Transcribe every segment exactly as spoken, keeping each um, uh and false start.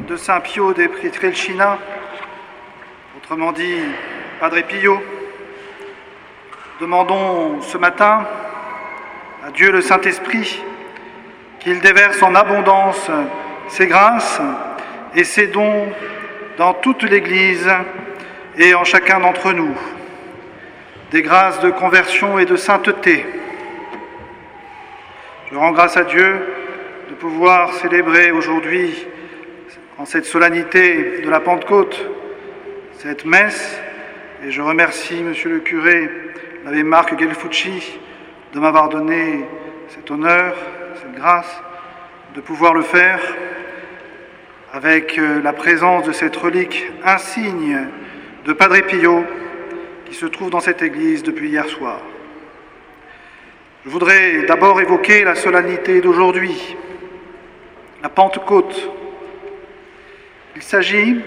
de Saint Pio de Pietrelcina, autrement dit Padre Pio, demandons ce matin à Dieu le Saint-Esprit qu'il déverse en abondance ses grâces et ses dons dans toute l'Église et en chacun d'entre nous, des grâces de conversion et de sainteté. Je rends grâce à Dieu de pouvoir célébrer aujourd'hui, en cette solennité de la Pentecôte, cette messe, et je remercie Monsieur le curé, l'abbé Marc Gelfucci, de m'avoir donné cet honneur, cette grâce, de pouvoir le faire avec la présence de cette relique insigne de Padre Pio qui se trouve dans cette église depuis hier soir. Je voudrais d'abord évoquer la solennité d'aujourd'hui, la Pentecôte. Il s'agit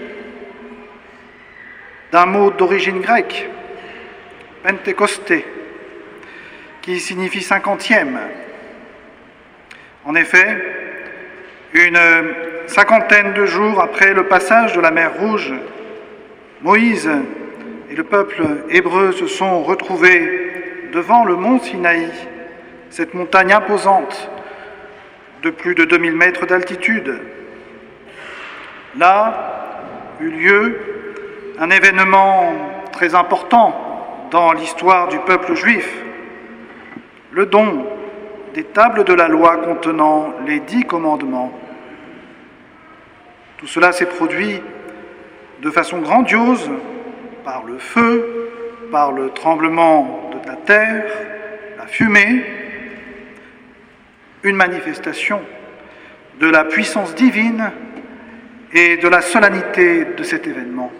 d'un mot d'origine grecque, Pentecosté, qui signifie cinquantième. En effet, une cinquantaine de jours après le passage de la mer Rouge, Moïse et le peuple hébreu se sont retrouvés devant le mont Sinaï, cette montagne imposante de plus de deux mille mètres d'altitude. Là eut lieu un événement très important dans l'histoire du peuple juif, le don des tables de la loi contenant les dix commandements. Tout cela s'est produit de façon grandiose par le feu, par le tremblement de la terre, la fumée, une manifestation de la puissance divine et de la solennité de cet événement.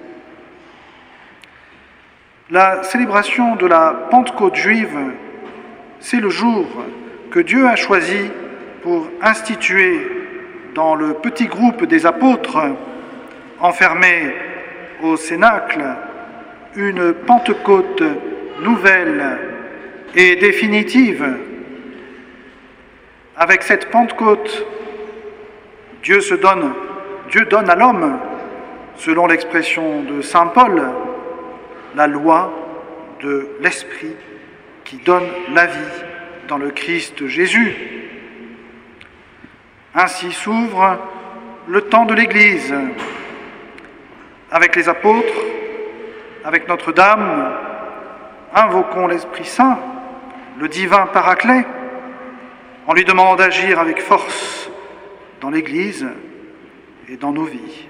La célébration de la Pentecôte juive, c'est le jour que Dieu a choisi pour instituer dans le petit groupe des apôtres enfermés au Cénacle une Pentecôte nouvelle et définitive. Avec cette Pentecôte, Dieu se donne, Dieu donne à l'homme, selon l'expression de saint Paul, la loi de l'Esprit qui donne la vie dans le Christ Jésus. Ainsi s'ouvre le temps de l'Église, avec les apôtres, avec Notre-Dame, invoquons l'Esprit Saint, le divin Paraclet, en lui demandant d'agir avec force dans l'Église et dans nos vies.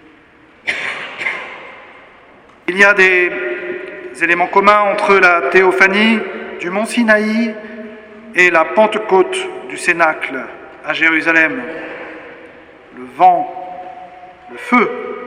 Il y a des éléments communs entre la théophanie du mont Sinaï et la Pentecôte du Cénacle à Jérusalem. Le vent, le feu.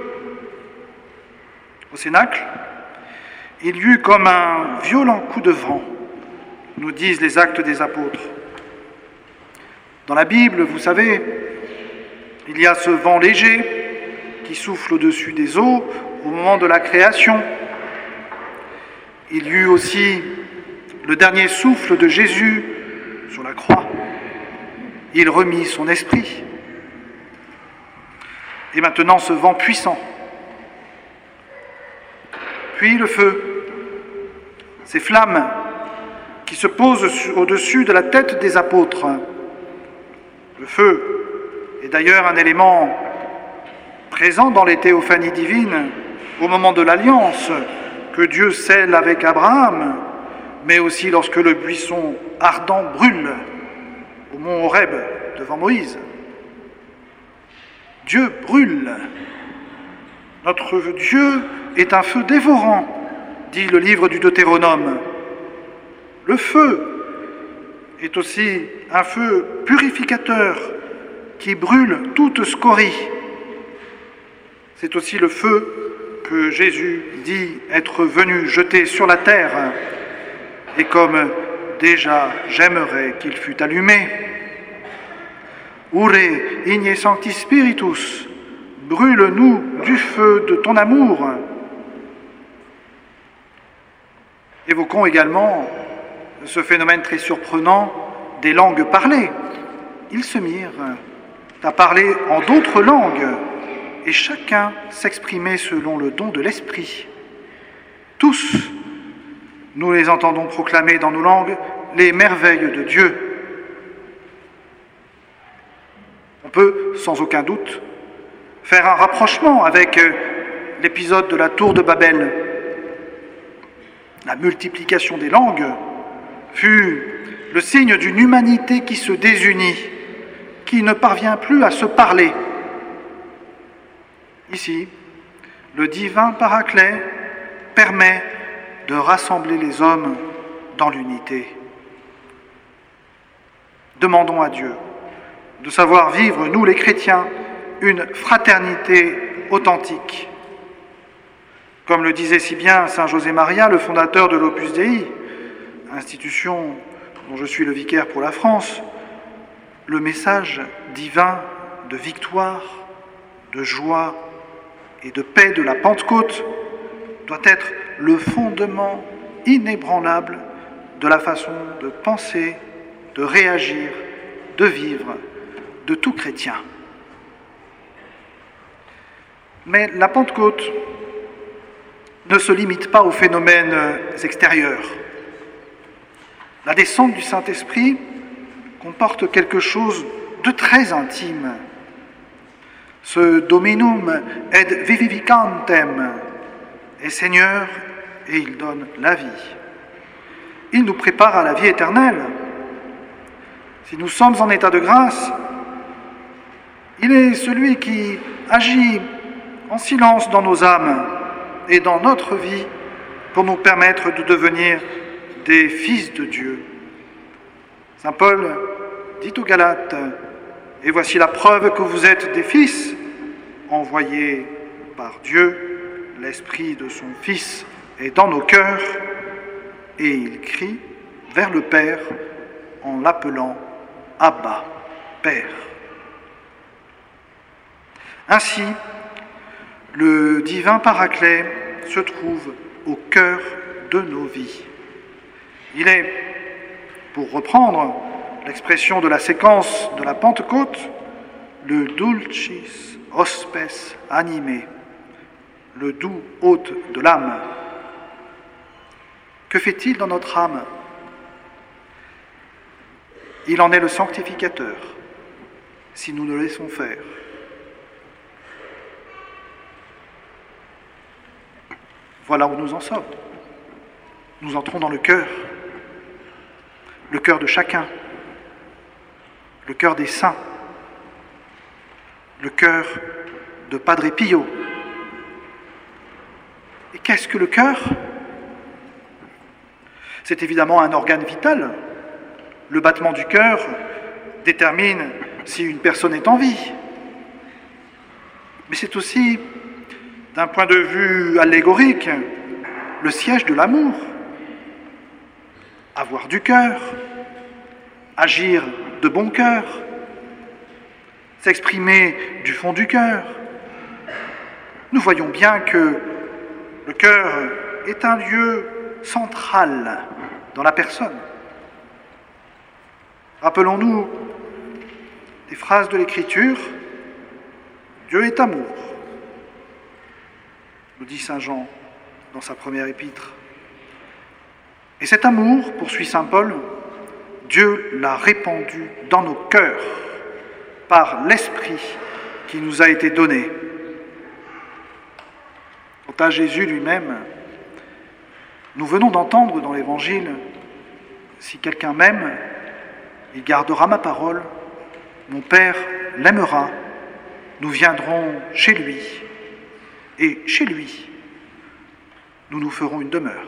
Au Cénacle, il y eut comme un violent coup de vent, nous disent les Actes des Apôtres. Dans la Bible, vous savez, il y a ce vent léger qui souffle au-dessus des eaux au moment de la création. Il y eut aussi le dernier souffle de Jésus sur la croix. Il remit son esprit. Et maintenant ce vent puissant. Puis le feu, ces flammes qui se posent au-dessus de la tête des apôtres. Le feu est d'ailleurs un élément présent dans les théophanies divines au moment de l'alliance que Dieu scelle avec Abraham, mais aussi lorsque le buisson ardent brûle au mont Horeb devant Moïse. Dieu brûle. Notre Dieu est un feu dévorant, dit le livre du Deutéronome. Le feu est aussi un feu purificateur qui brûle toute scorie. C'est aussi le feu que Jésus dit être venu jeter sur la terre. Et comme déjà j'aimerais qu'il fût allumé. Ure igne sancti spiritus, brûle-nous du feu de ton amour. Évoquons également ce phénomène très surprenant des langues parlées. Ils se mirent à parler en d'autres langues et chacun s'exprimer selon le don de l'Esprit. Tous, nous les entendons proclamer dans nos langues les merveilles de Dieu. On peut, sans aucun doute, faire un rapprochement avec l'épisode de la tour de Babel. La multiplication des langues fut le signe d'une humanité qui se désunit, qui ne parvient plus à se parler. Ici, le divin Paraclet permet de rassembler les hommes dans l'unité. Demandons à Dieu de savoir vivre, nous les chrétiens, une fraternité authentique. Comme le disait si bien saint José Maria, le fondateur de l'Opus Dei, institution dont je suis le vicaire pour la France, le message divin de victoire, de joie et de paix de la Pentecôte doit être le fondement inébranlable de la façon de penser, de réagir, de vivre de tout chrétien. Mais la Pentecôte ne se limite pas aux phénomènes extérieurs. La descente du Saint-Esprit comporte quelque chose de très intime. Ce Dominum et vivificantem est Seigneur et il donne la vie. Il nous prépare à la vie éternelle. Si nous sommes en état de grâce, il est celui qui agit en silence dans nos âmes et dans notre vie pour nous permettre de devenir des fils de Dieu. Saint Paul dit aux Galates, « Et voici la preuve que vous êtes des fils, envoyés par Dieu, l'Esprit de son Fils est dans nos cœurs, et il crie vers le Père en l'appelant Abba, Père. » Ainsi, le divin Paraclet se trouve au cœur de nos vies. Il est, pour reprendre l'expression de la séquence de la Pentecôte, le dulcis hospes animae, le doux hôte de l'âme. Que fait-il dans notre âme? Il en est le sanctificateur, si nous le laissons faire. Voilà où nous en sommes. Nous entrons dans le cœur, le cœur de chacun, le cœur des saints, le cœur de Padre Pio. Et qu'est-ce que le cœur? C'est évidemment un organe vital. Le battement du cœur détermine si une personne est en vie. Mais c'est aussi, d'un point de vue allégorique, le siège de l'amour. Avoir du cœur, agir de bon cœur, s'exprimer du fond du cœur. Nous voyons bien que le cœur est un lieu central dans la personne. Rappelons-nous des phrases de l'Écriture, Dieu est amour, nous dit saint Jean dans sa première épître. Et cet amour, poursuit saint Paul, Dieu l'a répandu dans nos cœurs par l'Esprit qui nous a été donné. Quant à Jésus lui-même, nous venons d'entendre dans l'Évangile, si quelqu'un m'aime, il gardera ma parole, mon Père l'aimera, nous viendrons chez lui, et chez lui, nous nous ferons une demeure.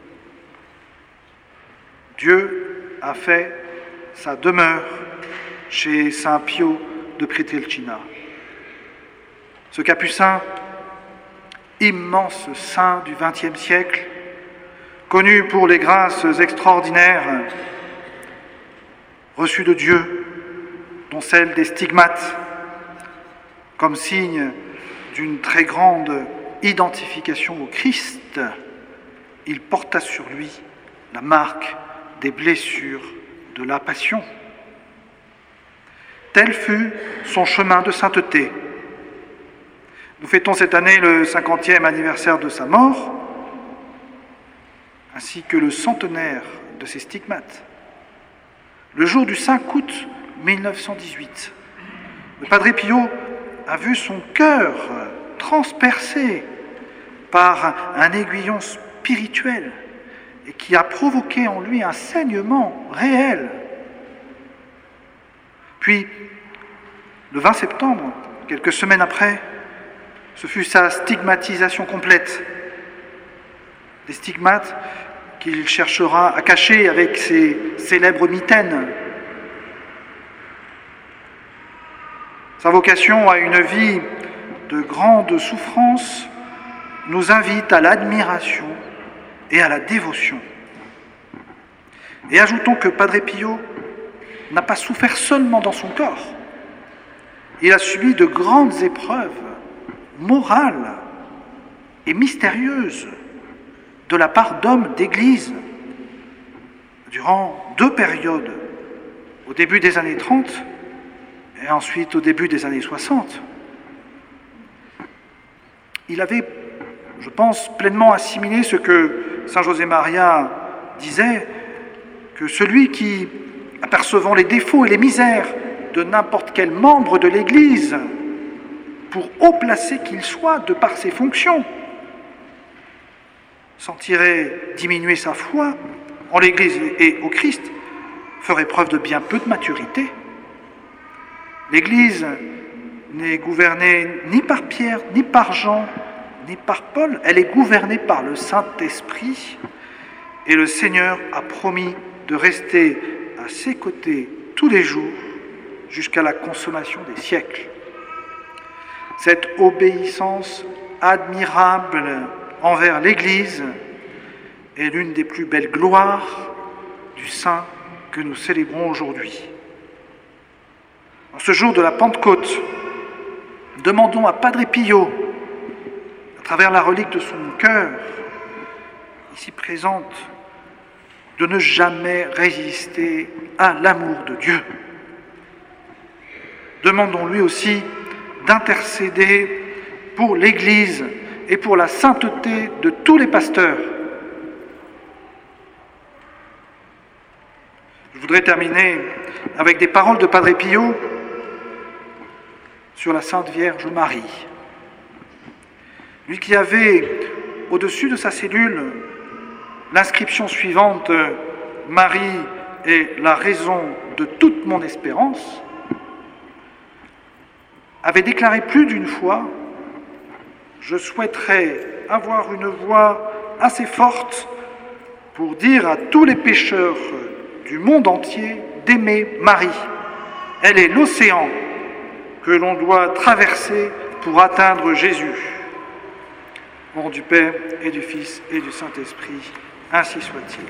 Dieu a fait sa demeure chez saint Pio de Pietrelcina. Ce capucin, immense saint du vingtième siècle, connu pour les grâces extraordinaires reçues de Dieu, dont celle des stigmates, comme signe d'une très grande identification au Christ, il porta sur lui la marque des blessures de la passion. Tel fut son chemin de sainteté. Nous fêtons cette année le cinquantième anniversaire de sa mort, ainsi que le centenaire de ses stigmates. Le jour du cinq août mille neuf cent dix-huit, le Padre Pio a vu son cœur transpercé par un aiguillon spirituel et qui a provoqué en lui un saignement réel. Puis, le vingt septembre, quelques semaines après, ce fut sa stigmatisation complète. Des stigmates qu'il cherchera à cacher avec ses célèbres mitaines. Sa vocation à une vie de grande souffrance nous invite à l'admiration et à la dévotion. Et ajoutons que Padre Pio n'a pas souffert seulement dans son corps. Il a subi de grandes épreuves morales et mystérieuses de la part d'hommes d'Église durant deux périodes, au début des années trente et ensuite au début des années soixante. Il avait, je pense, pleinement assimilé ce que saint José Maria disait, que celui qui, apercevant les défauts et les misères de n'importe quel membre de l'Église, pour haut placé qu'il soit de par ses fonctions, sentirait diminuer sa foi en l'Église et au Christ, ferait preuve de bien peu de maturité. L'Église n'est gouvernée ni par Pierre, ni par Jean, ni par Paul, elle est gouvernée par le Saint-Esprit, et le Seigneur a promis de rester à ses côtés tous les jours jusqu'à la consommation des siècles. Cette obéissance admirable envers l'Église est l'une des plus belles gloires du saint que nous célébrons aujourd'hui. En ce jour de la Pentecôte, demandons à Padre Pio, à travers la relique de son cœur, ici présente, de ne jamais résister à l'amour de Dieu. Demandons-lui aussi d'intercéder pour l'Église et pour la sainteté de tous les pasteurs. Je voudrais terminer avec des paroles de Padre Pio sur la Sainte Vierge Marie. Lui qui avait au-dessus de sa cellule l'inscription suivante « Marie est la raison de toute mon espérance », avait déclaré plus d'une fois « Je souhaiterais avoir une voix assez forte pour dire à tous les pécheurs du monde entier d'aimer Marie. Elle est l'océan que l'on doit traverser pour atteindre Jésus. » Au nom du Père et du Fils et du Saint-Esprit, ainsi soit-il.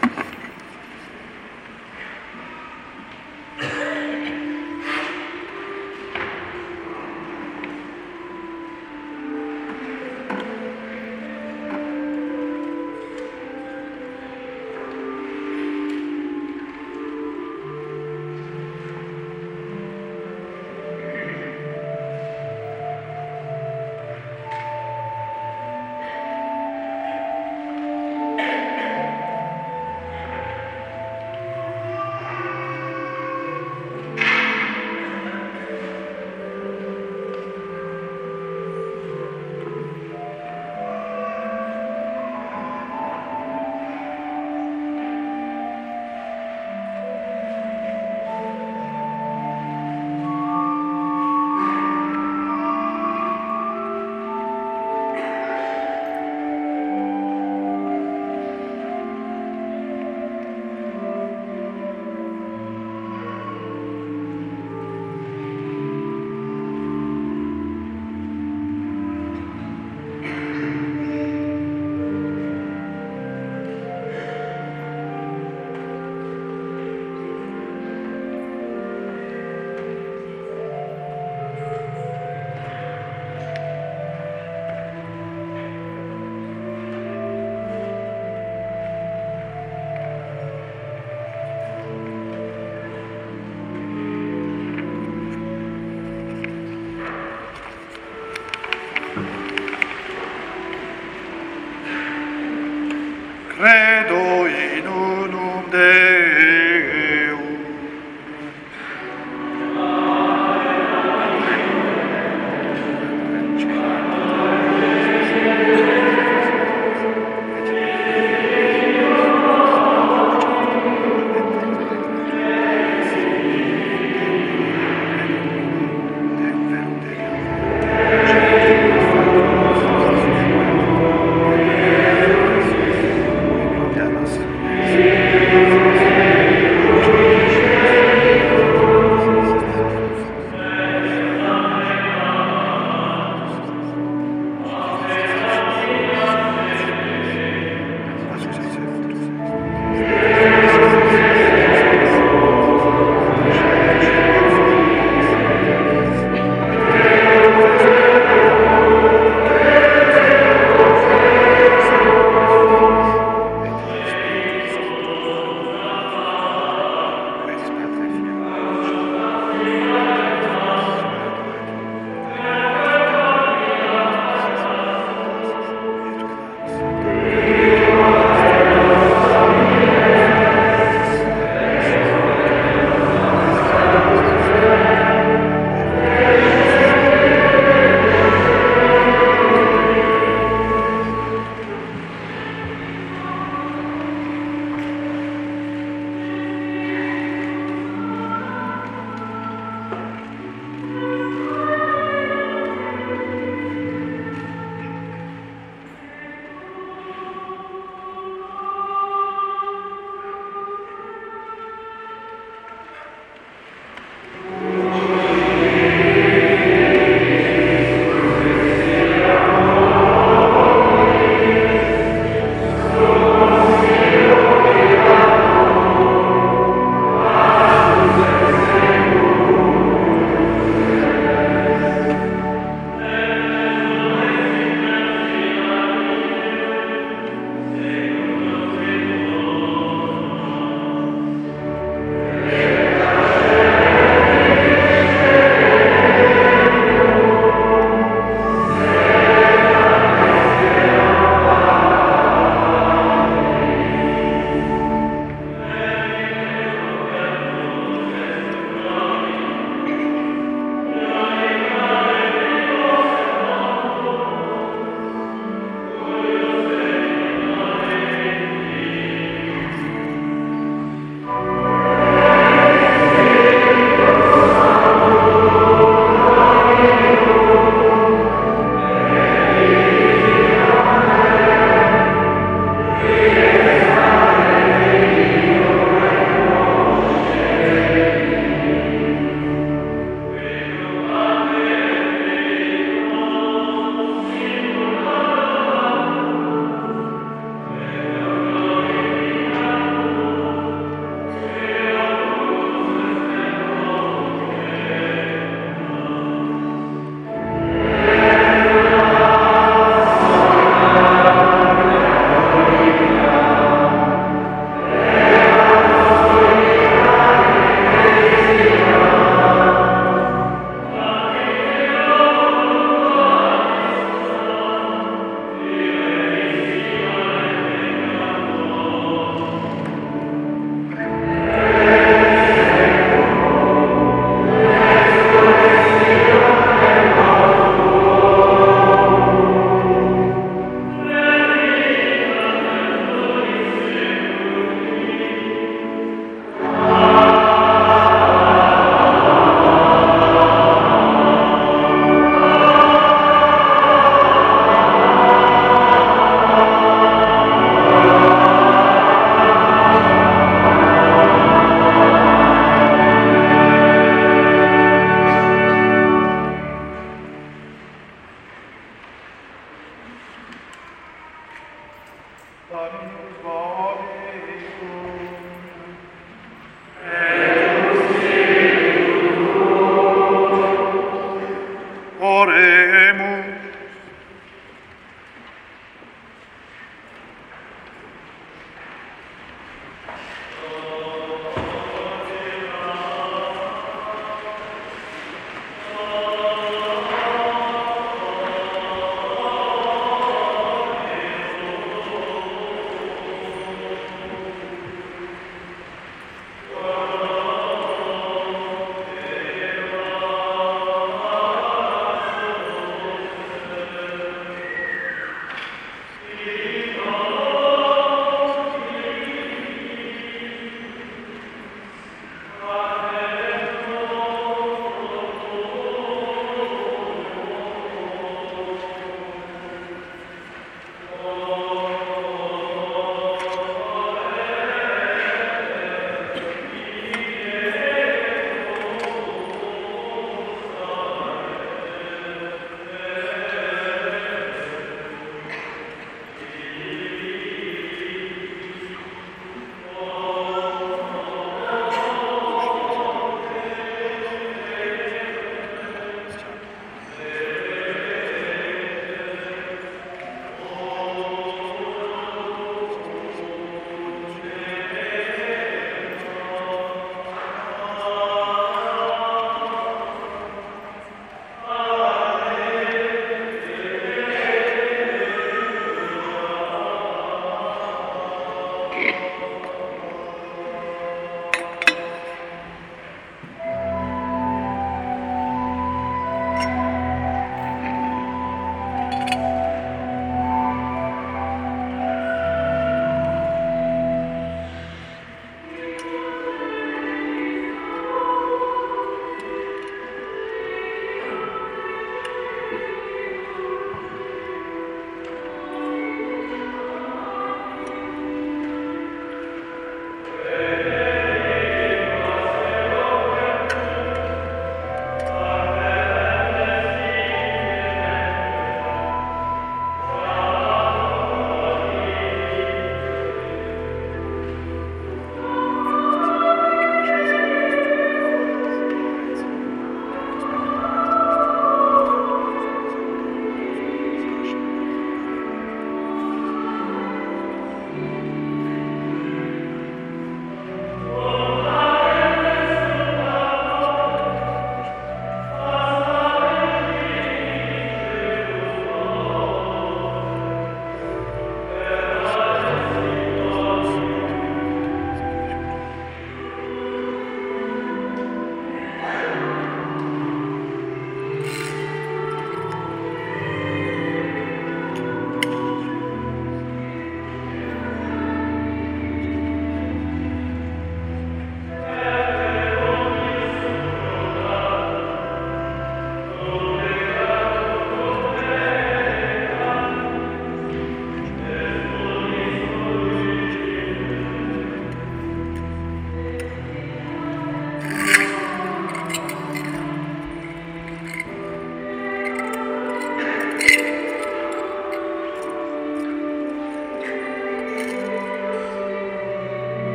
credo in unum Deum.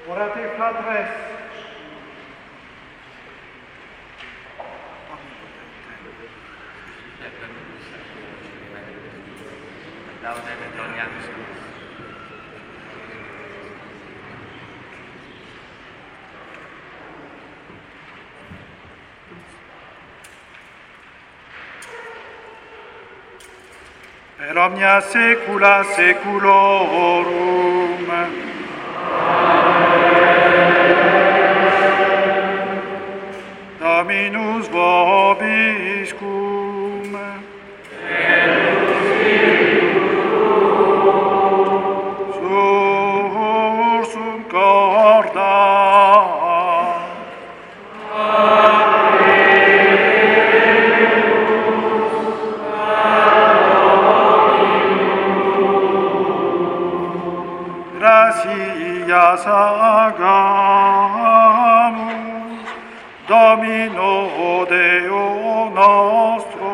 Orate fratres. Per omnia saecula saeculorum. Dominus vobiscum. Sursum corda. Gratias agamus, Domino Deo nostro.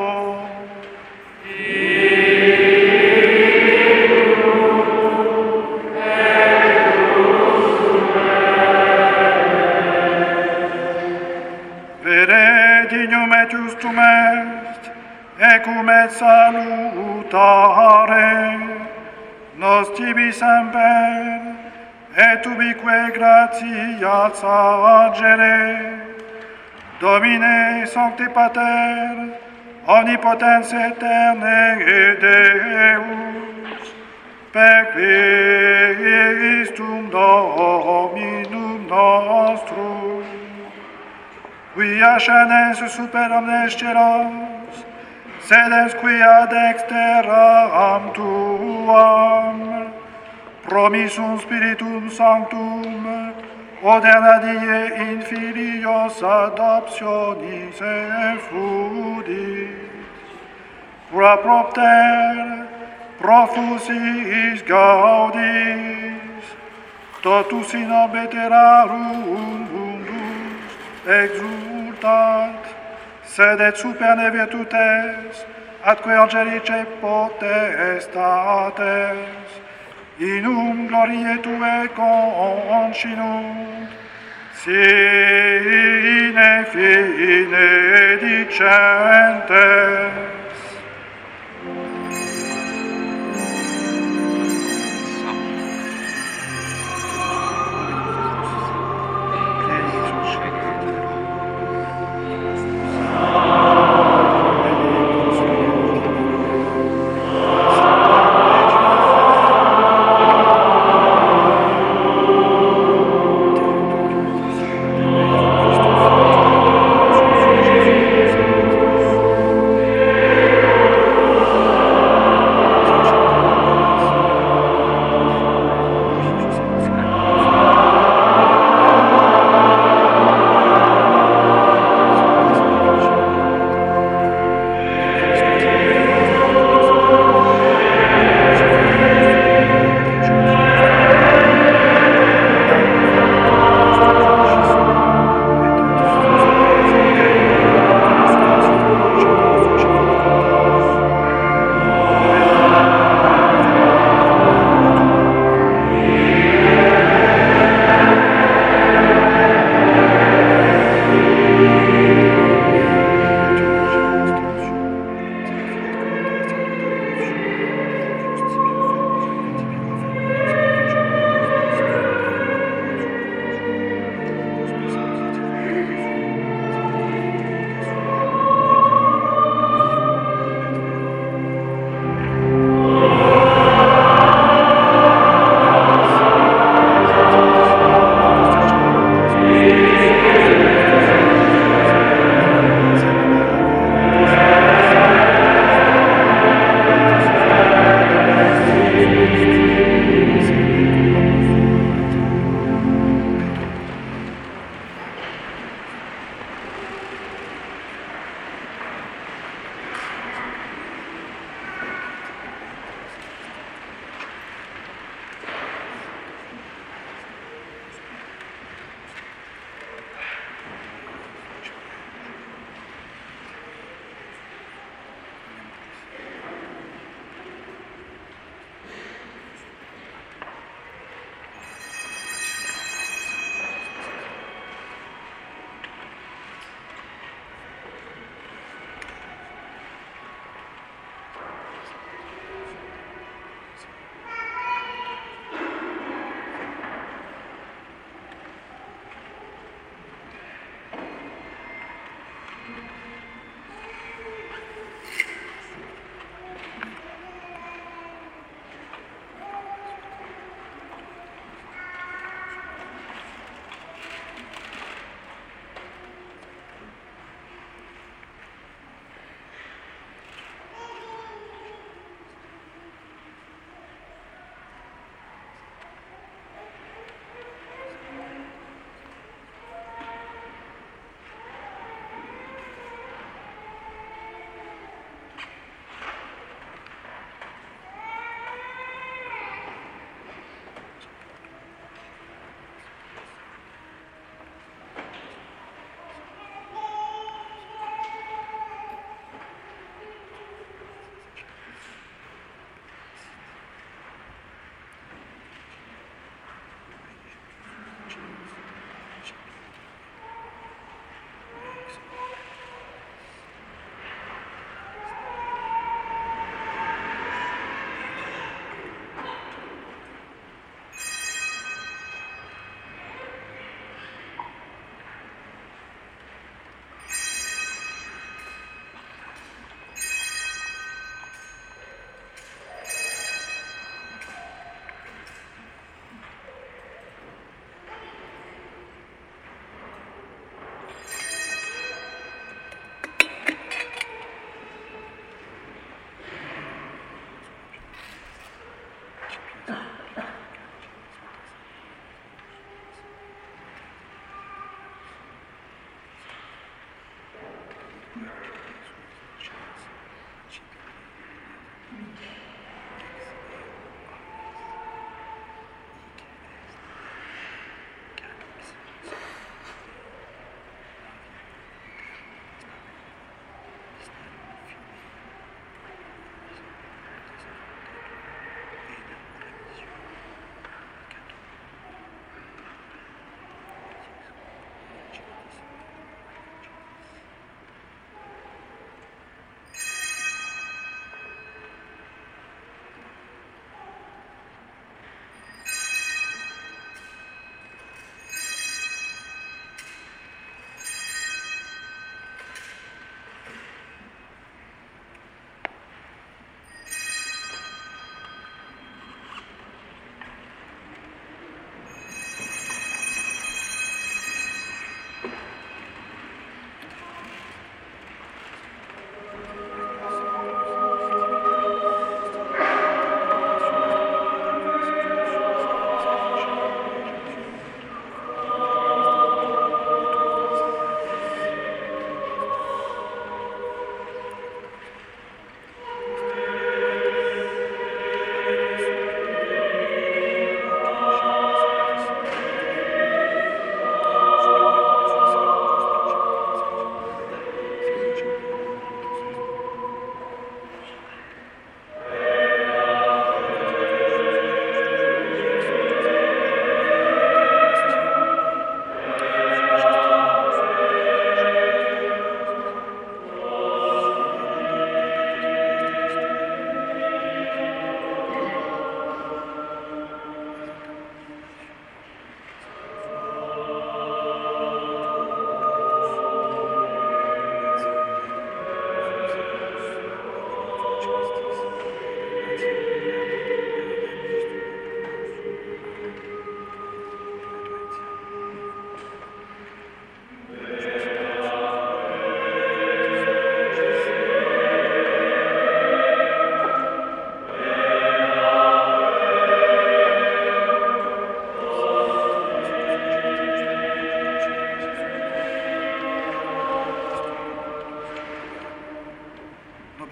Vere dignum et justum est, ecum et salutare, nos tibi semper, et ubique gratias agere, Domine Sancte Pater, omnipotens aeterne Deus, per Christum Dominum nostrum, qui ascendens super omnes celos, sedens qui ad exteram tuam, promissum Spiritum Sanctum, odera die in filios adoptionis effudit, qua propter profusis gaudis, totus in obeterarum mundus exultat, sed et super ne virtutes, atque angelice potestates, inum gloriae Tue concinut, sine fine dicentes. Amen.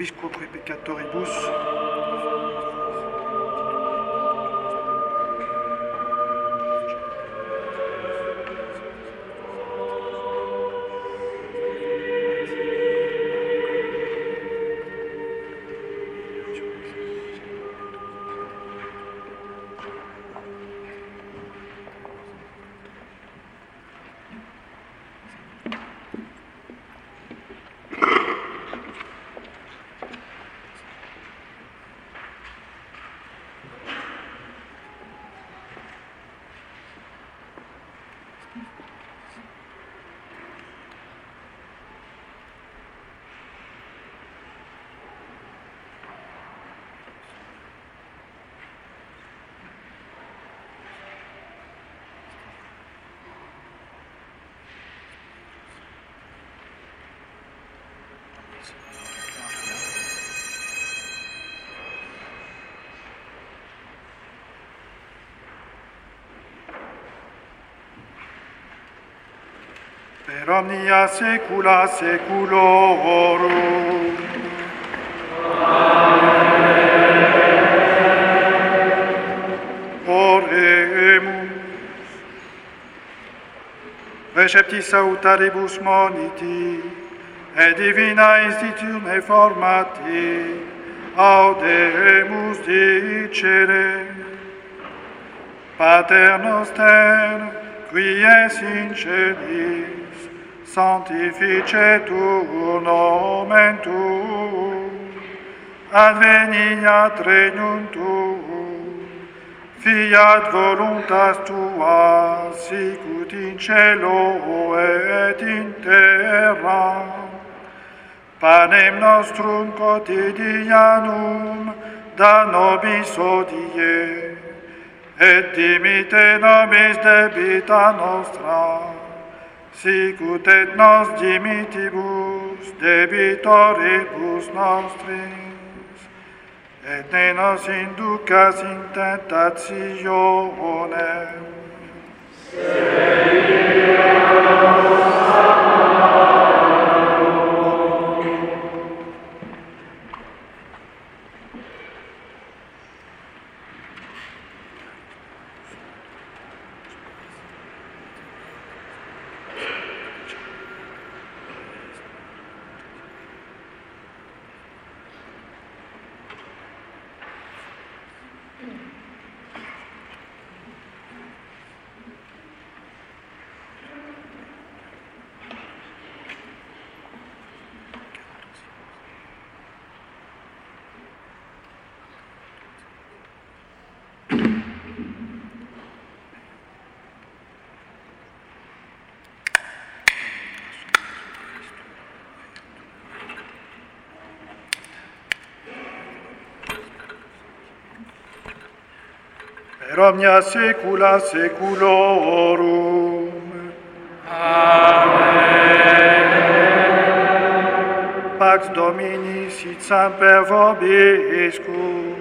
vobisque peccatoribus, per omnia saecula saeculorum. Oremus. Receptis sautaribus moniti, et divina institutione formati, audemus dicere. Pater noster, qui es in celis, sanctificetur nomen tuum, adveniat regnum tuum, fiat voluntas tua, sicut in cielo et in terra. Panem nostrum quotidianum da nobis hodie, et dimite nobis debita nostra, sicut et nos dimitibus debitoribus nostris, et ne nos inducas in tentationem, per omnia saecula saeculorum. Amen. Pax Domini sit semper vobiscum.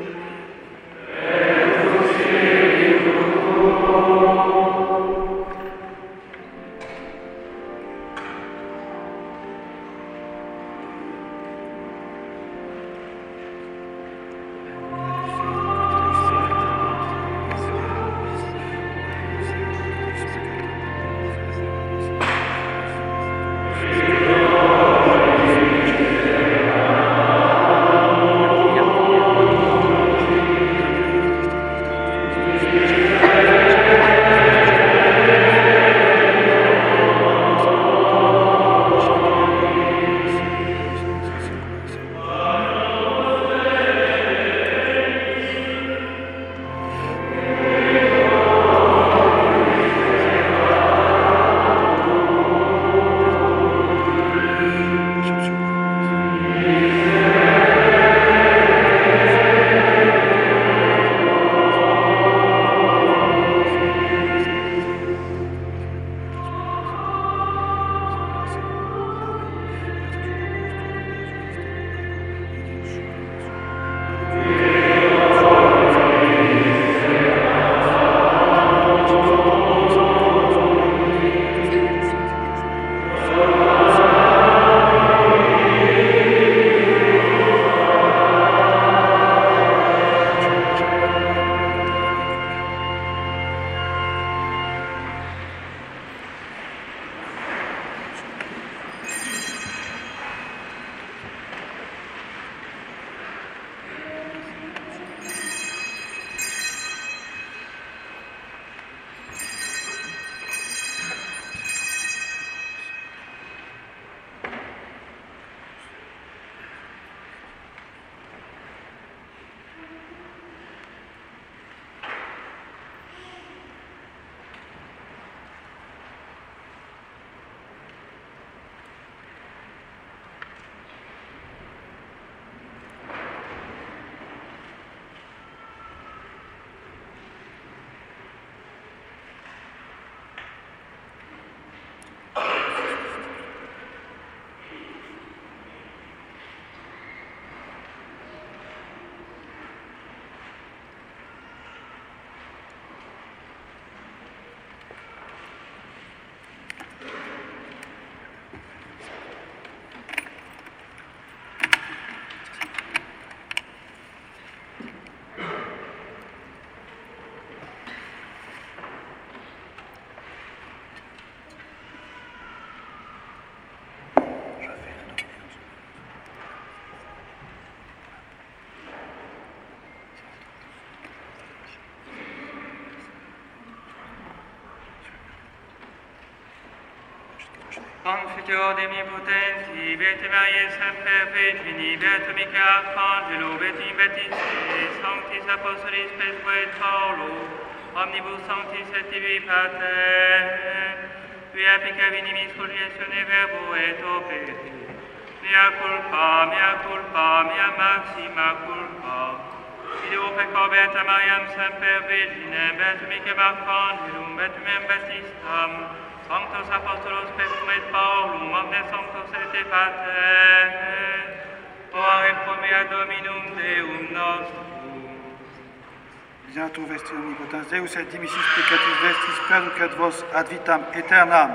Confiteor omnipotenti, Beate Mariae Semper Virgini, Beatum Michael Arcangelo, Beatum Baptiste, Sanctis Apostolis Petro et Paulo, Omnibus Sanctis et Tibi Pater, Qui applica vinimis cogestione verbo et opere, mea culpa, mea culpa, mea maxima culpa. Ideo pecco Beata Mariam Semper Virginem, Beatum Michael Arcangelum, Beatum Baptistam, Sanctos Apostolos Petrum et Paulum, omnes sanctos et Pater, ora et promea Dominum Deum nostrum. Viator vesti omnipotens Deus et dimissis peccatis vestis perducat vos ad vitam aeternam.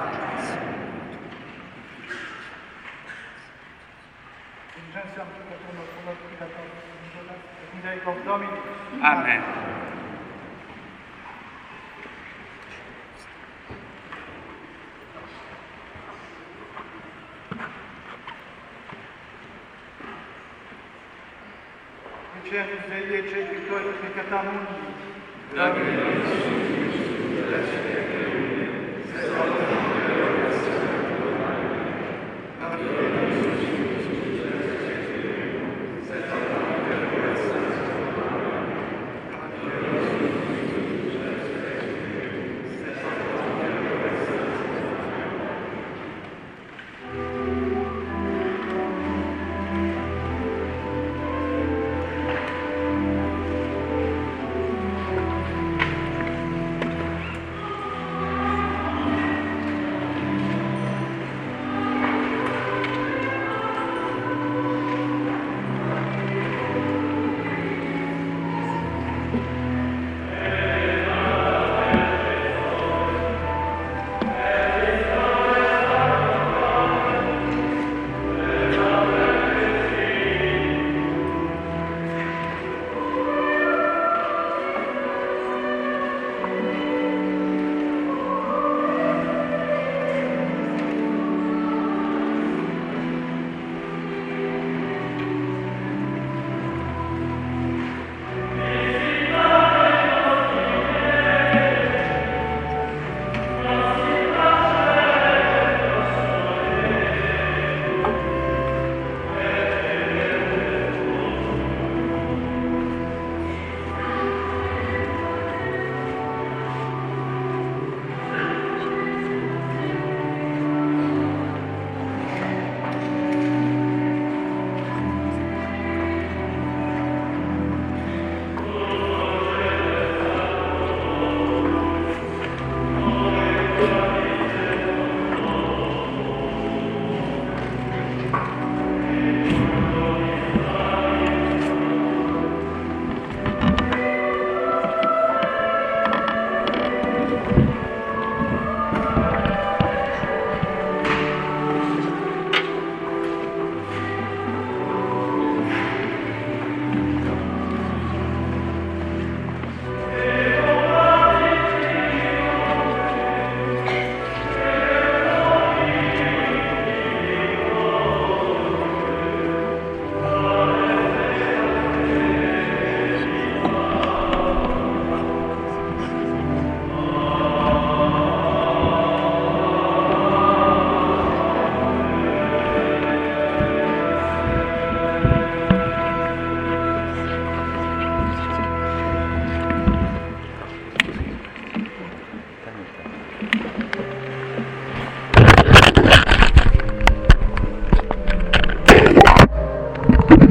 Amen. Certus Dei et Cei Victorius Peccata Mundi. Domine,